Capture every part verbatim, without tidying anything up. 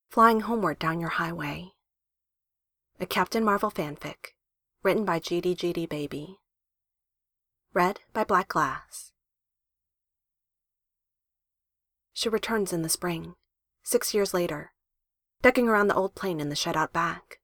Flying Homeward Down Your Highway. A Captain Marvel fanfic, written by G D G D Baby. Read by Black Glass. She returns in the spring, six years later, decking around the old plane in the shed out back.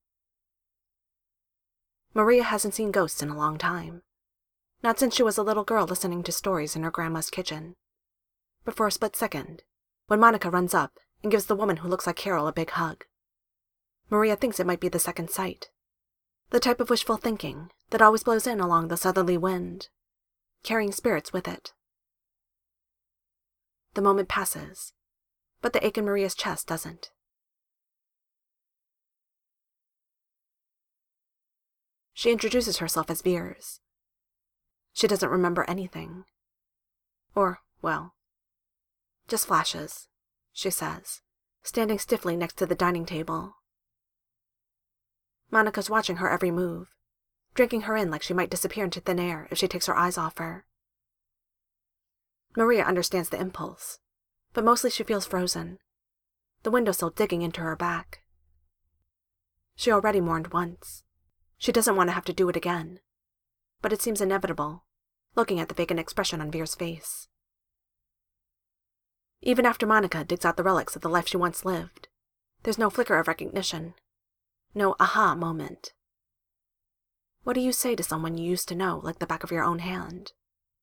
Maria hasn't seen ghosts in a long time. Not since she was a little girl listening to stories in her grandma's kitchen. But for a split second, when Monica runs up and gives the woman who looks like Carol a big hug, Maria thinks it might be the second sight. The type of wishful thinking that always blows in along the southerly wind, carrying spirits with it. The moment passes, but the ache in Maria's chest doesn't. She introduces herself as Veers. She doesn't remember anything. Or, well, just flashes, she says, standing stiffly next to the dining table. Monica's watching her every move, drinking her in like she might disappear into thin air if she takes her eyes off her. Maria understands the impulse, but mostly she feels frozen, the windowsill digging into her back. She already mourned once. She doesn't want to have to do it again, but it seems inevitable, looking at the vacant expression on Veer's face. Even after Monica digs out the relics of the life she once lived, there's no flicker of recognition, no aha moment. What do you say to someone you used to know like the back of your own hand?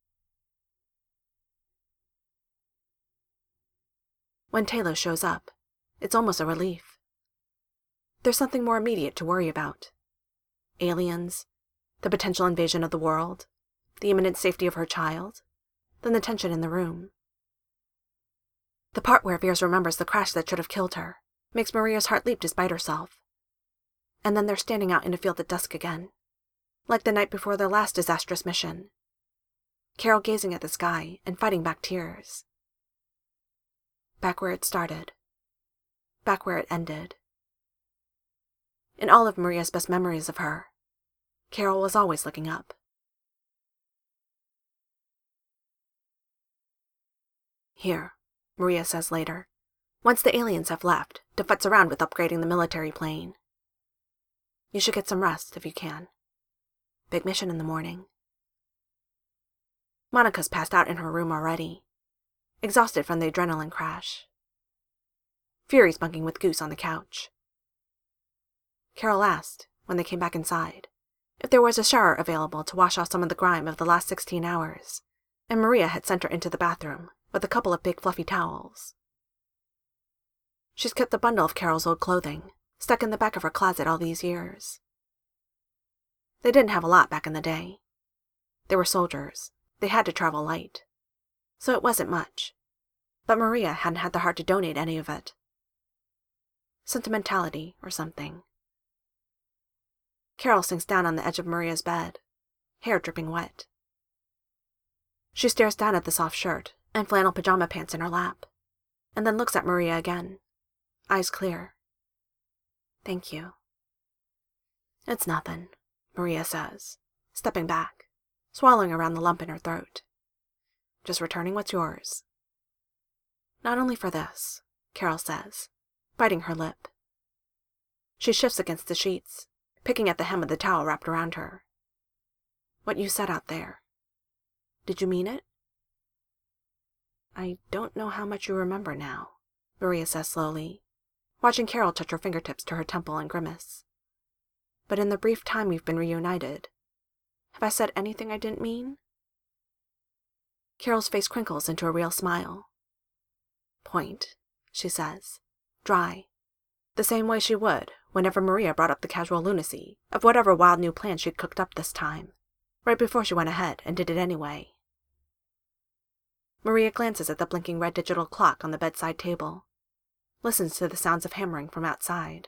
When Taylor shows up, it's almost a relief. There's something more immediate to worry about. Aliens, the potential invasion of the world, the imminent safety of her child, than the tension in the room. The part where Veers remembers the crash that should have killed her makes Maria's heart leap despite herself. And then they're standing out in a field at dusk again, like the night before their last disastrous mission. Carol gazing at the sky and fighting back tears. Back where it started. Back where it ended. In all of Maria's best memories of her, Carol was always looking up. Here, Maria says later, once the aliens have left, to futz around with upgrading the military plane. You should get some rest if you can. Big mission in the morning. Monica's passed out in her room already, exhausted from the adrenaline crash. Fury's bunking with Goose on the couch. Carol asked, when they came back inside, if there was a shower available to wash off some of the grime of the last sixteen hours, and Maria had sent her into the bathroom with a couple of big fluffy towels. She's kept a bundle of Carol's old clothing, stuck in the back of her closet all these years. They didn't have a lot back in the day. They were soldiers. They had to travel light. So it wasn't much. But Maria hadn't had the heart to donate any of it. Sentimentality or something. Carol sinks down on the edge of Maria's bed, hair dripping wet. She stares down at the soft shirt and flannel pajama pants in her lap, and then looks at Maria again, eyes clear. Thank you. It's nothing, Maria says, stepping back, swallowing around the lump in her throat. Just returning what's yours. Not only for this, Carol says, biting her lip. She shifts against the sheets, picking at the hem of the towel wrapped around her. What you said out there. Did you mean it? I don't know how much you remember now, Maria says slowly, watching Carol touch her fingertips to her temple and grimace. But in the brief time we've been reunited, have I said anything I didn't mean? Carol's face crinkles into a real smile. Point, she says, dry, the same way she would whenever Maria brought up the casual lunacy of whatever wild new plan she'd cooked up this time, right before she went ahead and did it anyway. Maria glances at the blinking red digital clock on the bedside table, listens to the sounds of hammering from outside.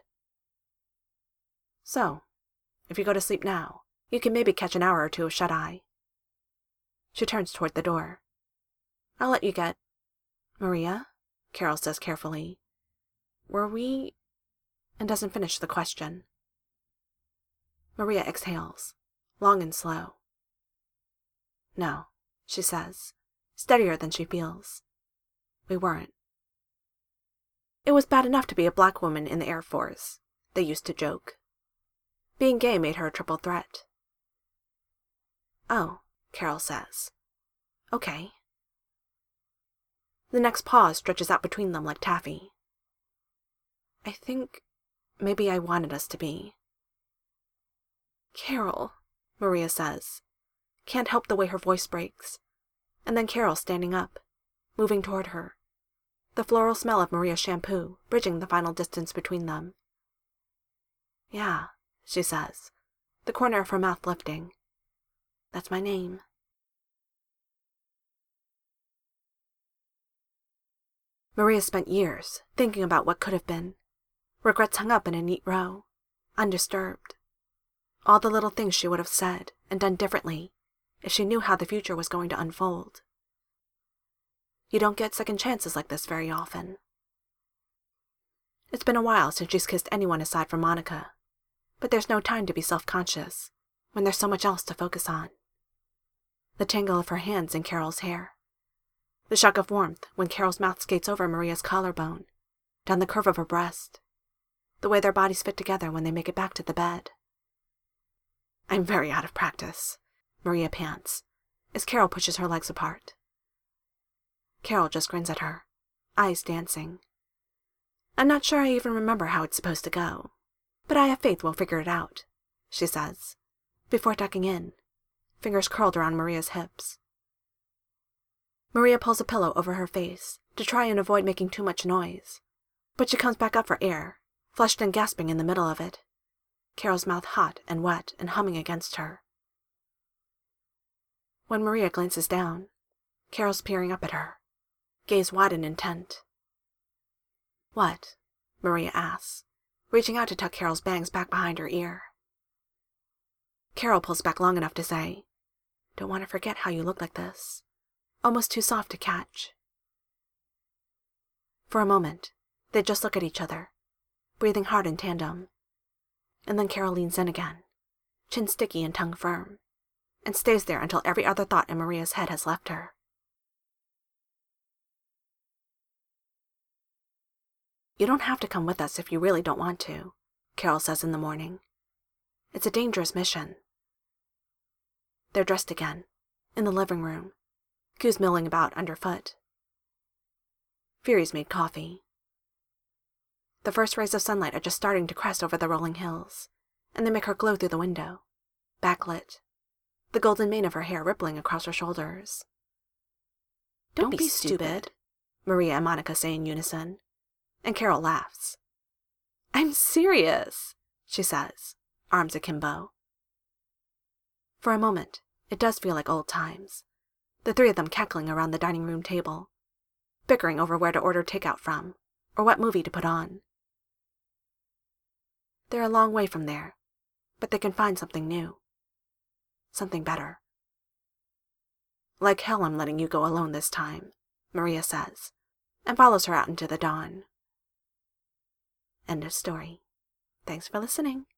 So, if you go to sleep now, you can maybe catch an hour or two of shut-eye. She turns toward the door. I'll let you get... Maria, Carol says carefully, were we... and doesn't finish the question. Maria exhales, long and slow. No, she says, steadier than she feels. We weren't. It was bad enough to be a black woman in the Air Force, they used to joke. Being gay made her a triple threat. Oh, Carol says. Okay. The next pause stretches out between them like taffy. I think maybe I wanted us to be. Carol, Maria says. Can't help the way her voice breaks. And then Carol standing up, moving toward her. The floral smell of Maria's shampoo bridging the final distance between them. Yeah, she says, the corner of her mouth lifting. That's my name. Maria spent years thinking about what could have been. Regrets hung up in a neat row, undisturbed. All the little things she would have said and done differently if she knew how the future was going to unfold. You don't get second chances like this very often. It's been a while since she's kissed anyone aside from Monica, but there's no time to be self-conscious when there's so much else to focus on. The tangle of her hands in Carol's hair. The shock of warmth when Carol's mouth skates over Maria's collarbone, down the curve of her breast. The way their bodies fit together when they make it back to the bed. I'm very out of practice, Maria pants, as Carol pushes her legs apart. Carol just grins at her, eyes dancing. I'm not sure I even remember how it's supposed to go, but I have faith we'll figure it out, she says, before ducking in, fingers curled around Maria's hips. Maria pulls a pillow over her face to try and avoid making too much noise, but she comes back up for air, flushed and gasping in the middle of it, Carol's mouth hot and wet and humming against her. When Maria glances down, Carol's peering up at her, gaze wide and intent. What? Maria asks, reaching out to tuck Carol's bangs back behind her ear. Carol pulls back long enough to say, Don't want to forget how you look like this. Almost too soft to catch. For a moment, they just look at each other, breathing hard in tandem. And then Carol leans in again, chin sticky and tongue firm, and stays there until every other thought in Maria's head has left her. You don't have to come with us if you really don't want to, Carol says in the morning. It's a dangerous mission. They're dressed again, in the living room, Goose milling about underfoot. Fury's made coffee. The first rays of sunlight are just starting to crest over the rolling hills, and they make her glow through the window, backlit, the golden mane of her hair rippling across her shoulders. Don't, don't be, be stupid, stupid, Maria and Monica say in unison, and Carol laughs. I'm serious, she says, arms akimbo. For a moment, it does feel like old times, the three of them cackling around the dining room table, bickering over where to order takeout from, or what movie to put on. They're a long way from there, but they can find something new. Something better. Like hell I'm letting you go alone this time, Maria says, and follows her out into the dawn. End of story. Thanks for listening.